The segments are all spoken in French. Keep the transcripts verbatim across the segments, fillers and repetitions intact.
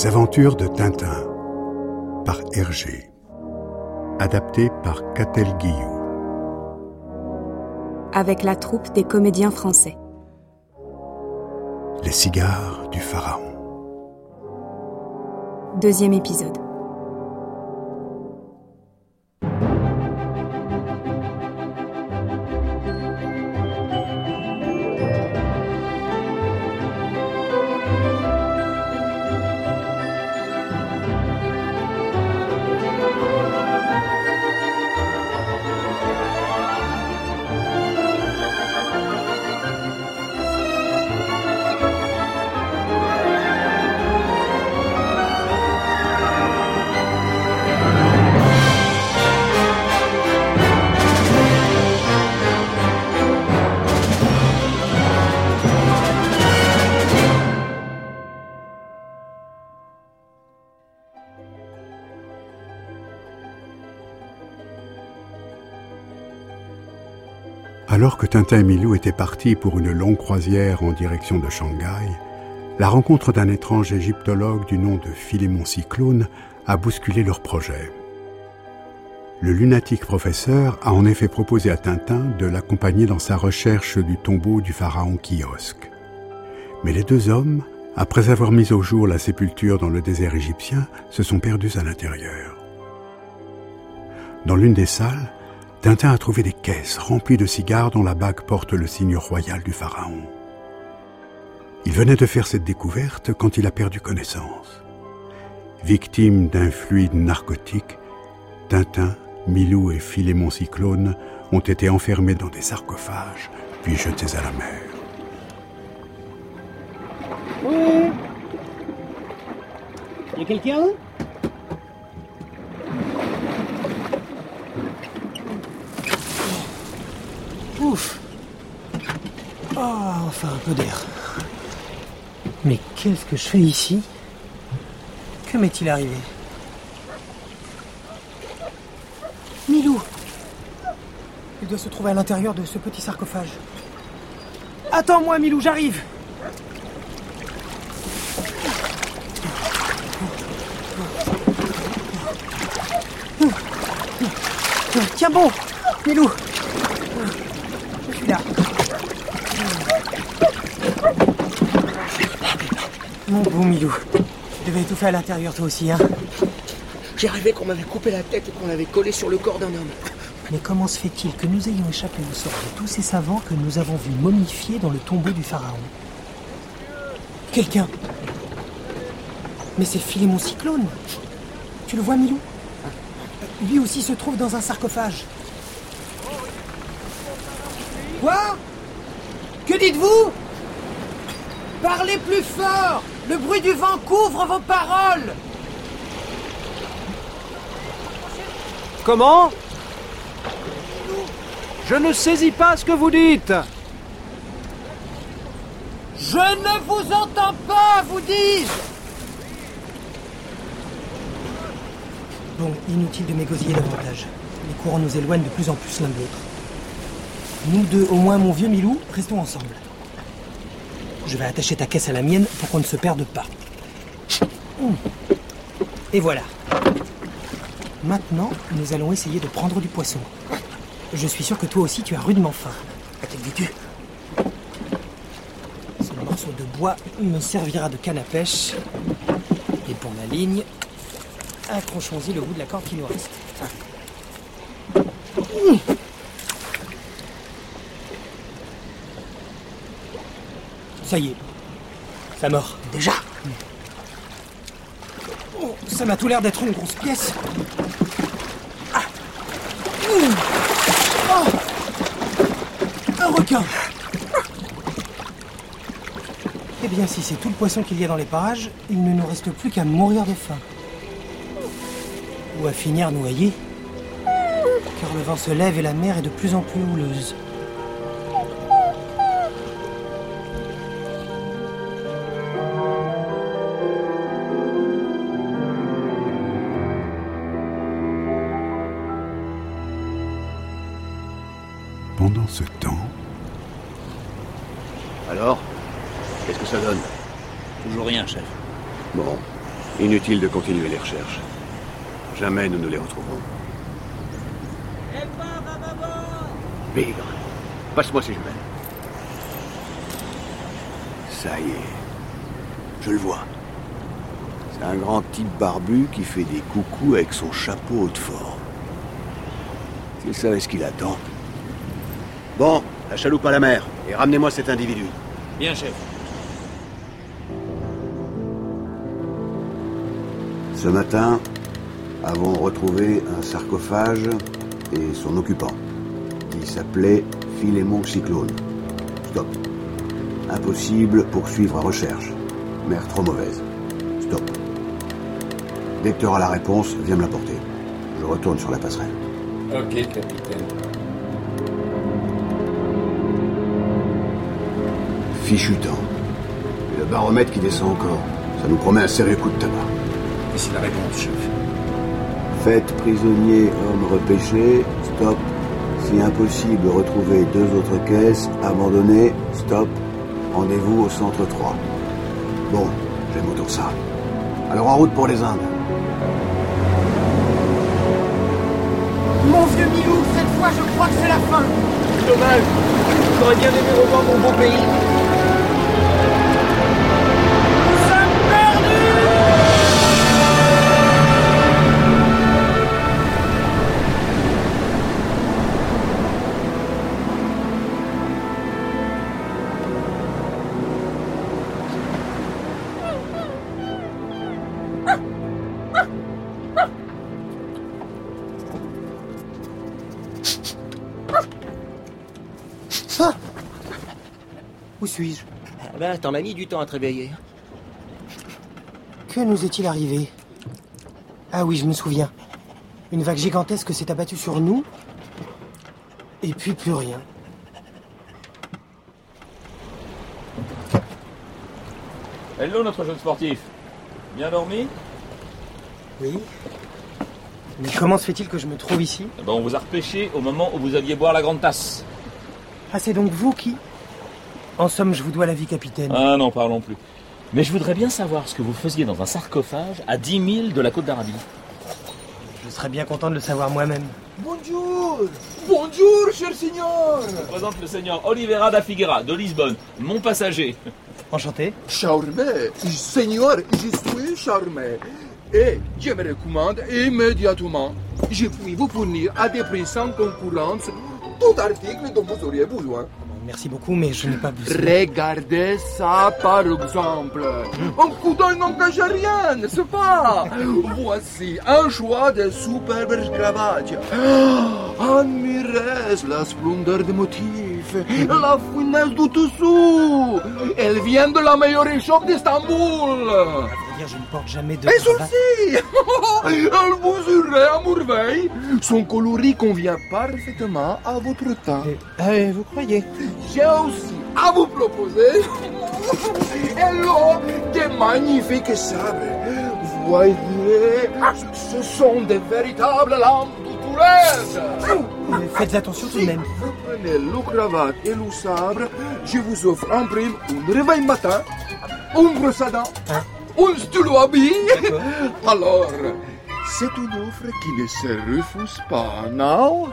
Les aventures de Tintin par Hergé. Adapté par Catel Guillou. Avec la troupe des comédiens français. Les cigares du pharaon. Deuxième épisode. Alors que Tintin et Milou étaient partis pour une longue croisière en direction de Shanghai, la rencontre d'un étrange égyptologue du nom de Philémon Cyclone a bousculé leur projet. Le lunatique professeur a en effet proposé à Tintin de l'accompagner dans sa recherche du tombeau du pharaon Kiosque. Mais les deux hommes, après avoir mis au jour la sépulture dans le désert égyptien, se sont perdus à l'intérieur. Dans l'une des salles, Tintin a trouvé des caisses remplies de cigares dont la bague porte le signe royal du pharaon. Il venait de faire cette découverte quand il a perdu connaissance. Victime d'un fluide narcotique, Tintin, Milou et Philémon Cyclone ont été enfermés dans des sarcophages, puis jetés à la mer. Oui. Y a quelqu'un ? Ouf. Oh, enfin un peu d'air. Mais qu'est-ce que je fais ici ? Que m'est-il arrivé ? Milou ! Il doit se trouver à l'intérieur de ce petit sarcophage. Attends-moi, Milou, j'arrive ! Tiens bon, Milou ! Je suis là. Mon beau Milou, tu devais étouffer à l'intérieur toi aussi, hein ? J'ai rêvé qu'on m'avait coupé la tête et qu'on l'avait collé sur le corps d'un homme. Mais comment se fait-il que nous ayons échappé au sort de tous ces savants que nous avons vus momifiés dans le tombeau du pharaon ? Quelqu'un. Mais c'est Philémon Cyclone. Tu le vois, Milou ? Lui aussi se trouve dans un sarcophage. Quoi ? Que dites-vous ? Parlez plus fort ! Le bruit du vent couvre vos paroles ! Comment ? Je ne saisis pas ce que vous dites. Je ne vous entends pas, vous dis-je ! Bon, inutile de m'égosiller davantage. Les courants nous éloignent de plus en plus l'un de l'autre. Nous deux, au moins mon vieux Milou, restons ensemble. Je vais attacher ta caisse à la mienne pour qu'on ne se perde pas. Et voilà. Maintenant, nous allons essayer de prendre du poisson. Je suis sûr que toi aussi tu as rudement faim. À quel dis-tu ? Ce morceau de bois me servira de canne à pêche. Et pour la ligne, accrochons-y le bout de la corde qui nous reste. Ça y est, ça mord. Déjà ? Oh, ça m'a tout l'air d'être une grosse pièce. Ah. Oh. Un requin. Eh bien, si c'est tout le poisson qu'il y a dans les parages, il ne nous reste plus qu'à mourir de faim. Ou à finir noyé. Car le vent se lève et la mer est de plus en plus houleuse. Pendant ce temps... Alors ? Qu'est-ce que ça donne ? Toujours rien, chef. Bon. Inutile de continuer les recherches. Jamais nous ne les retrouverons. Bigre, passe-moi ces jumelles. Ça y est. Je le vois. C'est un grand type barbu qui fait des coucous avec son chapeau Hautefort. S'il savait ce qu'il attend. Bon, la chaloupe à la mer, et ramenez-moi cet individu. Bien, chef. Ce matin, avons retrouvé un sarcophage et son occupant. Il s'appelait Philémon Cyclone. Stop. Impossible poursuivre à recherche. Mer trop mauvaise. Stop. Dès que tu auras la réponse, viens me l'apporter. Je retourne sur la passerelle. Ok, capitaine. Fichu temps. Et le baromètre qui descend encore. Ça nous promet un sérieux coup de tabac. Et c'est la réponse, chef. Faites prisonnier homme repêché. Stop. Si impossible, retrouvez deux autres caisses. Abandonnez. Stop. Rendez-vous au centre trois. Bon, j'aime autant ça. Alors en route pour les Indes. Mon vieux Milou, cette fois je crois que c'est la fin. Dommage. J'aurais bien aimé revoir mon beau pays. Nous sommes perdus. Ah. Où suis-je? Ah ben, t'en as mis du temps à te réveiller. Que nous est-il arrivé? Ah oui, je me souviens. Une vague gigantesque s'est abattue sur nous. Et puis plus rien. Hello, notre jeune sportif. Bien dormi? Oui. Mais comment se fait-il que je me trouve ici? Eh ben, on vous a repêché au moment où vous aviez boire la grande tasse. Ah, c'est donc vous qui... En somme, je vous dois la vie, capitaine. Ah non, parlons plus. Mais je voudrais bien savoir ce que vous faisiez dans un sarcophage à dix milles de la côte d'Arabie. Je serais bien content de le savoir moi-même. Bonjour. Bonjour, cher signor. Je vous présente le seigneur Oliveira da Figueira, de Lisbonne, mon passager. Enchanté. Charmé. Seigneur, je suis charmé. Et je me recommande immédiatement. Je puis vous fournir à des prix sans concurrence tout article dont vous auriez besoin. Merci beaucoup, mais je n'ai pas besoin. Regardez ça, par exemple. Un coup d'œil n'engage à rien, n'est-ce pas? Voici un choix de superbes cravates. Admirez la splendeur des motifs, la finesse du dessous. Elle vient de la meilleure échoppe d'Istanbul. À vrai dire, je ne porte jamais de... Et celle-ci, elle vous irait à merveille. Son coloris convient parfaitement à votre teint. Euh, vous croyez? J'ai aussi à vous proposer hello, des magnifiques sabres. Voyez, ce sont des véritables lampes de Toulette. Mais faites attention tout de même. Vous prenez le cravate et le sabre, je vous offre en prime un réveil matin, une brosse à dents, Hein? un stylo à billes. Alors, c'est une offre qui ne se refuse pas, non?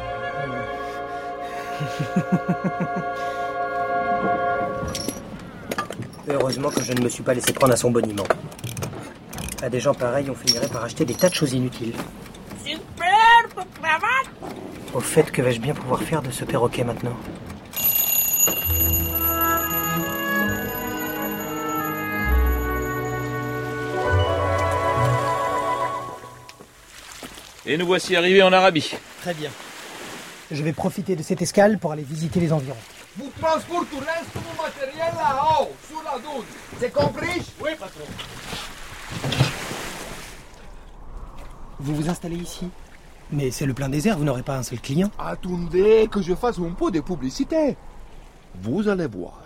Heureusement que je ne me suis pas laissé prendre à son boniment. À des gens pareils, on finirait par acheter des tas de choses inutiles. Superbe cravate! Au fait, que vais-je bien pouvoir faire de ce perroquet maintenant? Et nous voici arrivés en Arabie. Très bien. Je vais profiter de cette escale pour aller visiter les environs. Vous transporterez tout mon matériel là-haut, sur la dune. C'est compris? Oui, patron. Vous vous installez ici? Mais c'est le plein désert, vous n'aurez pas un seul client. Attendez que je fasse un peu de publicité. Vous allez voir.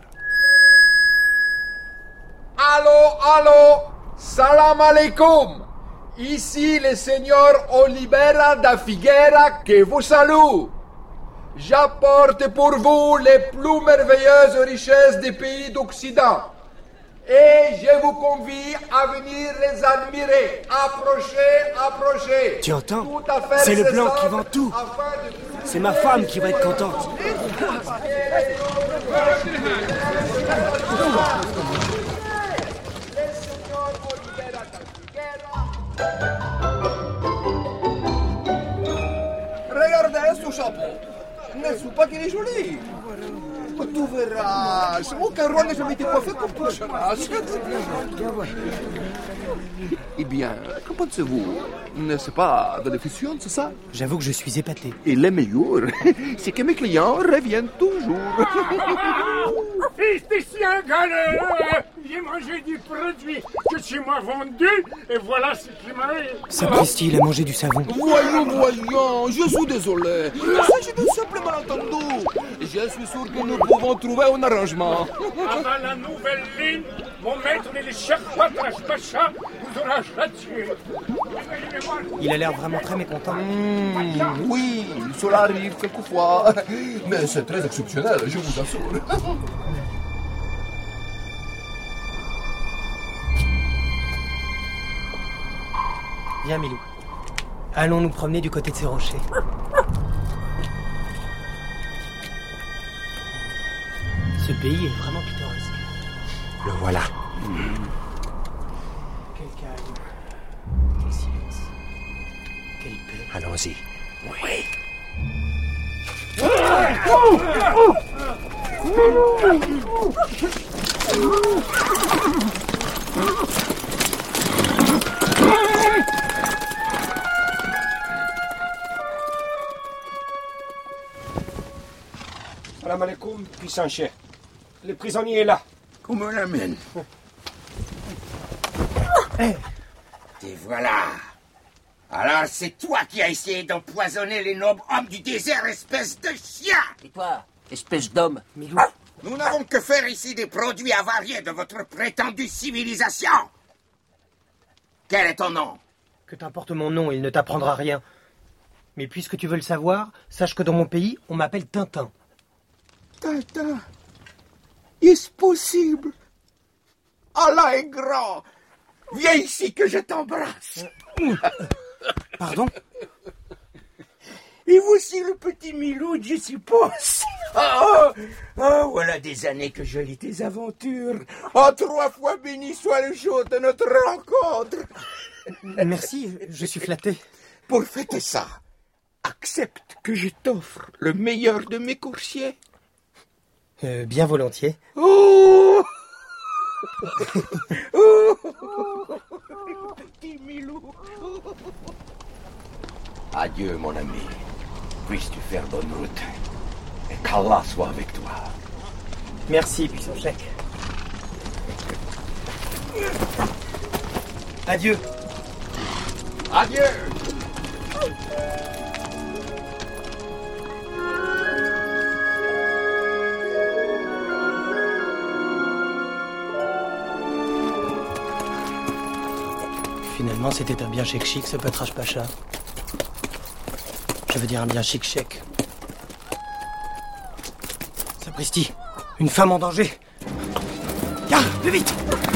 Allô, allô, salam alaikum. Ici le seigneur Oliveira da Figueira que vous salue. J'apporte pour vous les plus merveilleuses richesses des pays d'Occident. Et je vous convie à venir les admirer. Approchez, approchez. Tu entends? Tout à fait C'est le blanc nécessaire qui vend tout. afin de- C'est ma femme qui va être contente. Regardez ce chapeau. N'est-ce pas qu'il est joli? Tu verras. Aucun roi n'a jamais été coiffé comme Pocherache. Eh bien, qu'en pensez-vous? N'est-ce pas de l'efficience, c'est ça? J'avoue que je suis épaté. Et le meilleur, c'est que mes clients reviennent toujours. Fils de chien galère, j'ai mangé du produit que tu m'as vendu et voilà ce qui m'arrive. Sapristi, il a mangé du savon. Voyons, voyons, je suis désolé. Il s'agit d'un simple malentendu. Je suis sûr que nous pouvons trouver un arrangement. Avant la nouvelle ligne, mon maître et le chef Patrache Pacha vous aura châtié. Il a l'air vraiment très mécontent. Mmh, oui, cela arrive quelquefois. Mais c'est très exceptionnel, je vous assure. Viens, Milou. Allons nous promener du côté de ces rochers. Ce pays est vraiment pittoresque. Le voilà. Quel calme. Quel silence. Quelle paix. Allons-y. Oui. Salam alaikum, puissant chef. Le prisonnier est là. Qu'on me l'amène. Hey. Et voilà. Alors c'est toi qui as essayé d'empoisonner les nobles hommes du désert, espèce de chien. Et toi, espèce d'homme? Milou. Nous n'avons que faire ici des produits avariés de votre prétendue civilisation. Quel est ton nom? Que t'importe mon nom, il ne t'apprendra rien. Mais puisque tu veux le savoir, sache que dans mon pays, on m'appelle Tintin. Tintin, est-ce possible? Allah est grand. Viens ici que je t'embrasse. Pardon? Et voici le petit Milou, je suppose. Oh, oh, voilà des années que je lis tes aventures. Oh, trois fois béni soit le jour de notre rencontre. Merci, je suis flatté. Pour fêter ça, accepte que je t'offre le meilleur de mes coursiers. Euh, bien volontiers. Oh, oh, petit Milou. Adieu, mon ami. Puisses-tu faire bonne route. Et qu'Allah soit avec toi. Merci, puissant chef. Adieu. Adieu. Finalement, c'était un bien chic-chic, ce Patrache Pacha. Je veux dire un bien chic-chic. Sapristi, une femme en danger. Viens, plus vite.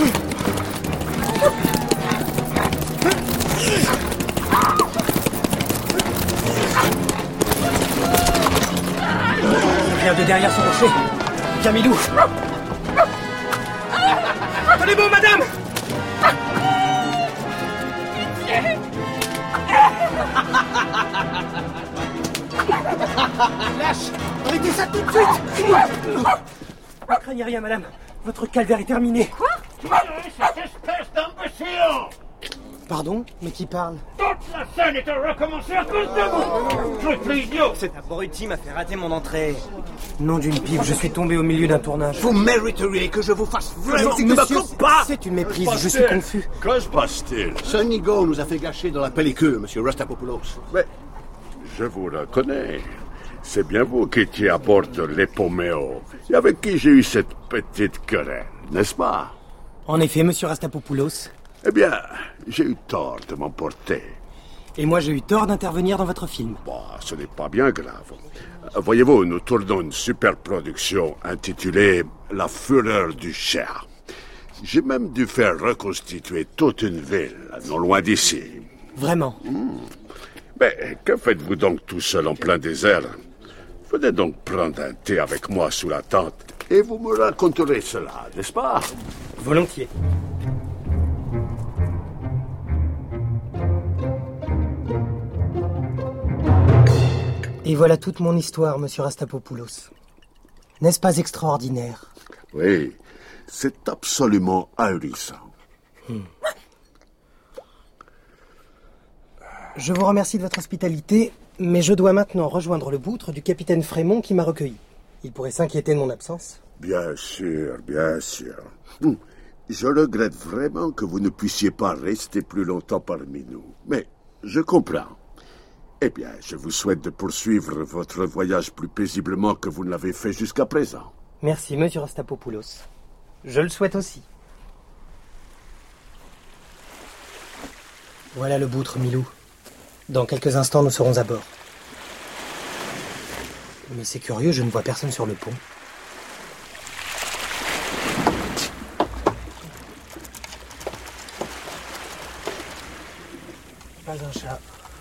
Il vient de derrière ce rocher. Viens, Milou. Tenez bon, madame. Lâche! Arrêtez ça tout de suite! Ne craignez rien, madame. Votre calvaire est terminé. Quoi? Cette espèce d'imbécile! Pardon? Mais qui parle? Toute la scène est à recommencer à cause de vous! Truc idiot! Cet abruti m'a fait rater mon entrée. Nom d'une pipe, je suis tombé au milieu d'un tournage. Vous mériteriez que je vous fasse vraiment Monsieur, monsieur, c'est une méprise, je suis confus. Que se passe-t-il? Sonny Go nous a fait gâcher dans la pellicule, monsieur Rastapopoulos. Mais je vous reconnais. C'est bien vous qui étiez à bord de l'Epoméo, et avec qui j'ai eu cette petite querelle, n'est-ce pas? En effet, monsieur Rastapopoulos. Eh bien, j'ai eu tort de m'emporter. Et moi, j'ai eu tort d'intervenir dans votre film. Bon, ce n'est pas bien grave. Voyez-vous, nous tournons une super production intitulée La Fureur du Cher. J'ai même dû faire reconstituer toute une ville, non loin d'ici. Vraiment? Mmh. Mais que faites-vous donc tout seul en plein désert? Venez donc prendre un thé avec moi sous la tente et vous me raconterez cela, n'est-ce pas? Volontiers. Et voilà toute mon histoire, monsieur Rastapopoulos. N'est-ce pas extraordinaire? Oui, c'est absolument ahurissant. Hmm. Je vous remercie de votre hospitalité, mais je dois maintenant rejoindre le boutre du capitaine Frémont qui m'a recueilli. Il pourrait s'inquiéter de mon absence. Bien sûr, bien sûr. Je regrette vraiment que vous ne puissiez pas rester plus longtemps parmi nous. Mais je comprends. Eh bien, je vous souhaite de poursuivre votre voyage plus paisiblement que vous ne l'avez fait jusqu'à présent. Merci, monsieur Rastapopoulos. Je le souhaite aussi. Voilà le boutre, Milou. Dans quelques instants, nous serons à bord. Mais c'est curieux, je ne vois personne sur le pont. Pas un chat.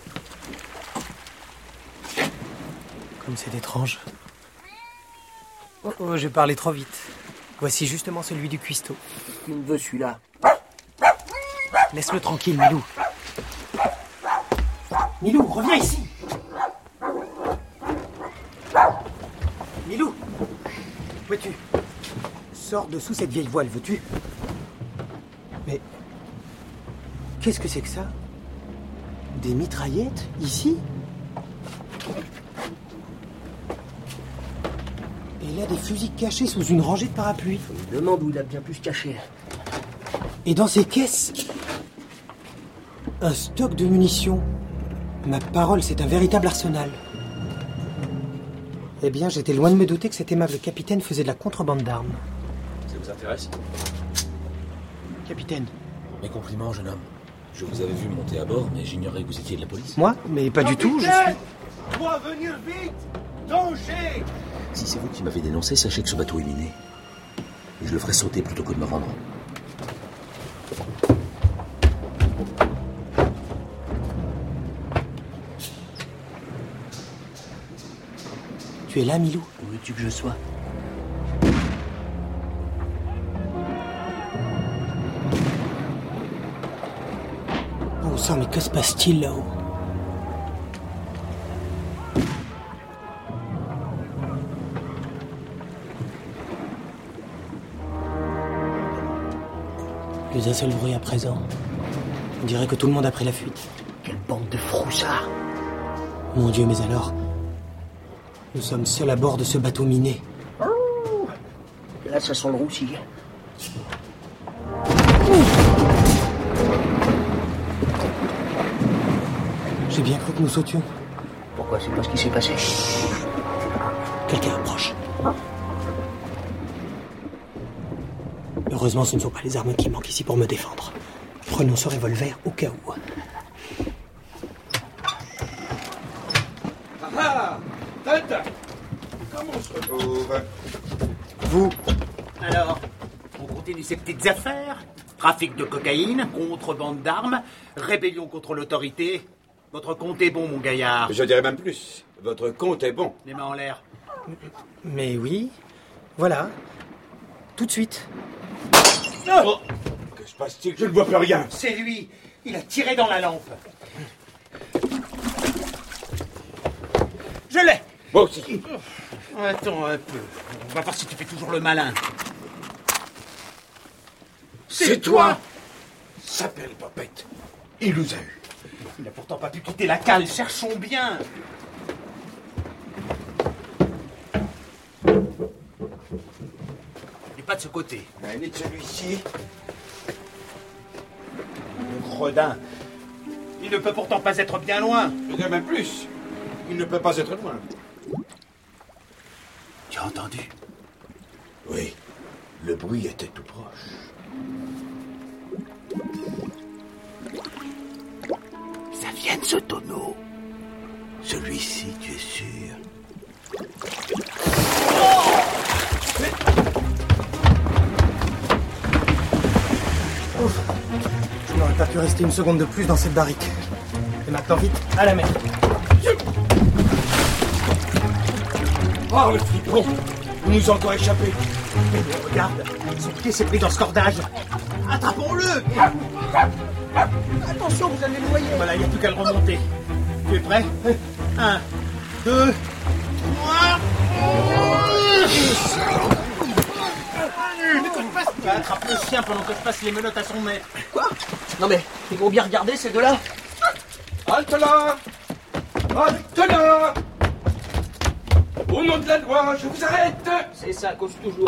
Comme c'est étrange. Oh, oh, j'ai parlé trop vite. Voici justement celui du cuistot. Qui me veut celui-là? Laisse-le tranquille, Milou. Milou, reviens ici. Milou, où es-tu? Sors de sous cette vieille voile, veux-tu? Mais qu'est-ce que c'est que ça? Des mitraillettes, ici? Et là, des fusils cachés sous une rangée de parapluies. Je me demande où il a bien pu se cacher. Et dans ces caisses, un stock de munitions. Ma parole, c'est un véritable arsenal. Eh bien, j'étais loin de me douter que cet aimable capitaine faisait de la contrebande d'armes. Ça vous intéresse? Capitaine. Mes compliments, jeune homme. Je vous avais vu monter à bord, mais j'ignorais que vous étiez de la police. Moi? Mais pas du tout, je suis... Dois venir vite! Danger! Si c'est vous qui m'avez dénoncé, sachez que ce bateau est miné. Et je le ferai sauter plutôt que de me rendre. Tu es là, Milou? Où veux-tu que je sois? Bon sang, mais que se passe-t-il là-haut? Plus un seul bruit à présent. On dirait que tout le monde a pris la fuite. Quelle bande de froussards! Mon Dieu, mais alors... Nous sommes seuls à bord de ce bateau miné. Oh, là, ça sent le roussi. J'ai bien cru que nous sautions. Pourquoi? C'est pas ce qui s'est passé. Quelqu'un approche. Heureusement, ce ne sont pas les armes qui manquent ici pour me défendre. Prenons ce revolver au cas où. Ah! Tête! Comment on se retrouve? Vous? Alors, on continue ces petites affaires? Trafic de cocaïne, contrebande d'armes, rébellion contre l'autorité. Votre compte est bon, mon gaillard. Je dirais même plus. Votre compte est bon. Les mains en l'air. Mais oui. Voilà. Tout de suite. Oh. Que se passe-t-il? Je ne vois plus rien. C'est lui. Il a tiré dans la lampe. Je l'ai. Moi aussi. Attends un peu. On va voir si tu fais toujours le malin. C'est toi? S'appelle Popette. Il nous a eu. Il n'a pourtant pas pu quitter la cale. Cherchons bien. Et pas de ce côté. Mais ni de celui-ci. Le gredin. Il ne peut pourtant pas être bien loin. Je dirais même plus. Il ne peut pas être loin. Tu as entendu? Oui. Le bruit était tout proche. Ça vient de ce tonneau. Celui-ci, tu es sûr? pu rester une seconde de plus dans cette barrique. Et maintenant, vite, à la mer. Oh, le fripon! Il nous a encore échappé. Mais regarde, son pied s'est pris dans ce cordage. Attrapons-le! Attention, vous allez le noyer. Voilà, il n'y a plus qu'à le remonter. Tu es prêt? Un, deux, trois... Attrape le chien pendant que je passe les menottes à son maître. Quoi? Non mais, ils vont bien regarder ces deux-là. Halte là! Halte là! Au nom de la loi, je vous arrête! C'est ça, cause toujours.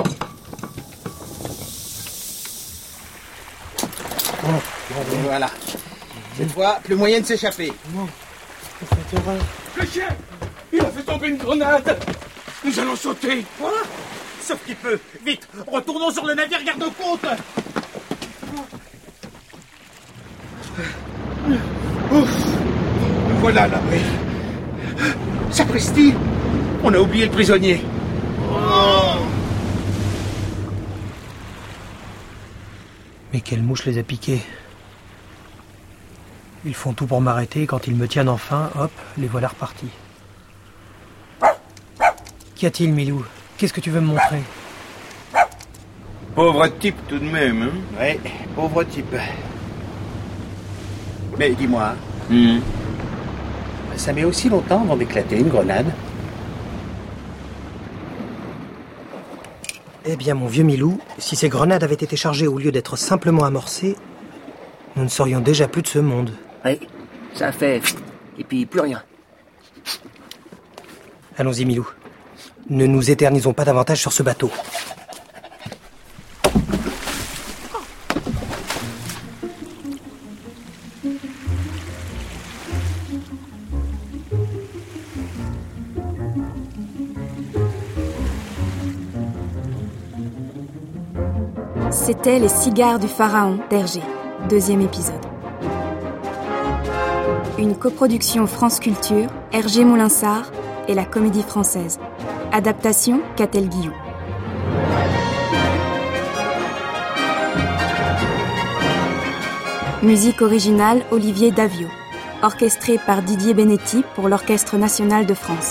Bon, bon, voilà. Cette fois, plus moyen de s'échapper. Non, vous faites horreur. Le chien! Il a fait tomber une grenade! Nous allons sauter! Quoi? Sauf qu'il peut. Vite, retournons sur le navire garde-côte. Ouf! Nous voilà à l'abri. Sapristi! On a oublié le prisonnier. Oh! Mais quelle mouche les a piqués? Ils font tout pour m'arrêter et quand ils me tiennent enfin, hop, les voilà repartis. Qu'y a-t-il, Milou? Qu'est-ce que tu veux me montrer? Pauvre type tout de même, hein? Ouais, pauvre type. Mais dis-moi, mmh. ça met aussi longtemps avant d'éclater une grenade? Eh bien, mon vieux Milou, si ces grenades avaient été chargées au lieu d'être simplement amorcées, nous ne serions déjà plus de ce monde. Oui, ça a fait... et puis plus rien. Allons-y, Milou. Ne nous éternisons pas davantage sur ce bateau. C'était Les Cigares du Pharaon d'Hergé, deuxième épisode. Une coproduction France Culture, Hergé Moulinsart et la Comédie Française. Adaptation, Catel Guillou. Musique originale, Olivier Davio. Orchestré par Didier Benetti pour l'Orchestre National de France.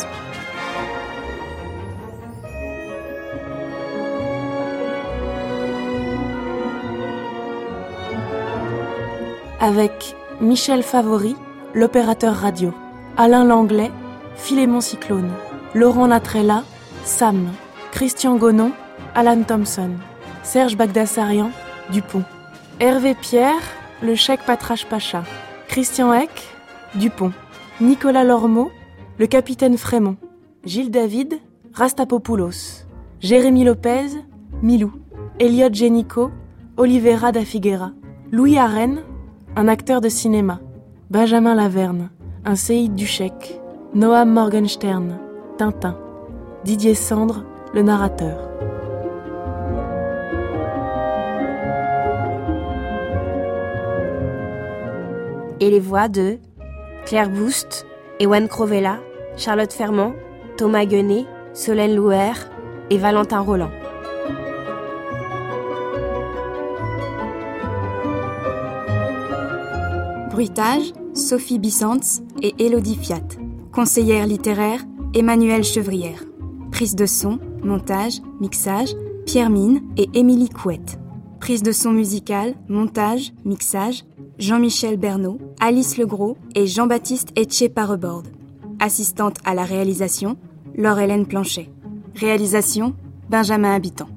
Avec Michel Favori, l'opérateur radio, Alain Langlais, Philémon Cyclone, Laurent Latrella, Sam, Christian Gonon, Alan Thompson, Serge Bagdassarian, Dupont, Hervé Pierre, le cheikh Patrache Pacha, Christian Eck, Dupont, Nicolas Lormeau, le capitaine Frémont, Gilles David, Rastapopoulos, Jérémy Lopez, Milou, Elliot Génico, Olivera da Figuera, Louis Arène, un acteur de cinéma, Benjamin Laverne, un séide du Cheikh, Noam Morgenstern, Tintin, Didier Sandre, le narrateur. Et les voix de Claire Boust, Ewan Crovella, Charlotte Fermant, Thomas Guenet, Solène Louer et Valentin Roland. Bruitage, Sophie Bissantz et Élodie Fiat. Conseillère littéraire, Emmanuelle Chevrière. Prise de son, montage, mixage, Pierre Mine et Émilie Couette. Prise de son musicale, montage, mixage, Jean-Michel Bernot, Alice Legros et Jean-Baptiste Etché-Pareborde. Assistante à la réalisation, Laure-Hélène Planchet. Réalisation, Benjamin Habitant.